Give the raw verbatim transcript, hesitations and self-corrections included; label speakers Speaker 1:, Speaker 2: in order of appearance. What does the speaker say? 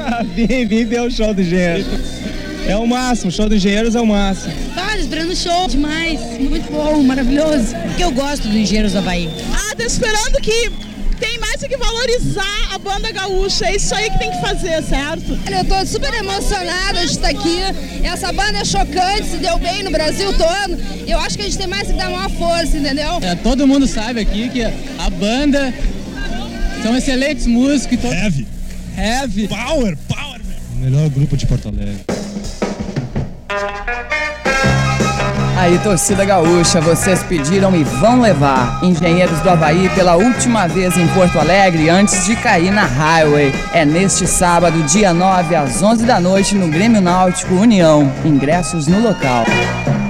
Speaker 1: Vim, vim ver o show do Engenheiros. É o máximo, o show do Engenheiros é o máximo.
Speaker 2: Ah, esperando show demais, muito bom, maravilhoso. Porque eu gosto do Engenheiros do Havaí.
Speaker 3: Ah, tô esperando que tem mais que valorizar a banda gaúcha, é isso aí que tem que fazer, certo?
Speaker 4: Olha, eu tô super emocionada de estar aqui. Essa banda é chocante, se deu bem no Brasil todo. Eu acho que a gente tem mais que dar uma força, entendeu?
Speaker 5: É, todo mundo sabe aqui que a banda são excelentes músicos. Todo...
Speaker 6: Heavy.
Speaker 5: Heavy.
Speaker 6: Power, power.
Speaker 7: Melhor grupo de Porto Alegre.
Speaker 8: Aí, torcida gaúcha, vocês pediram e vão levar Engenheiros do Havaí pela última vez em Porto Alegre antes de cair na Highway. É neste sábado, dia nove, às onze da noite, no Grêmio Náutico União. Ingressos no local.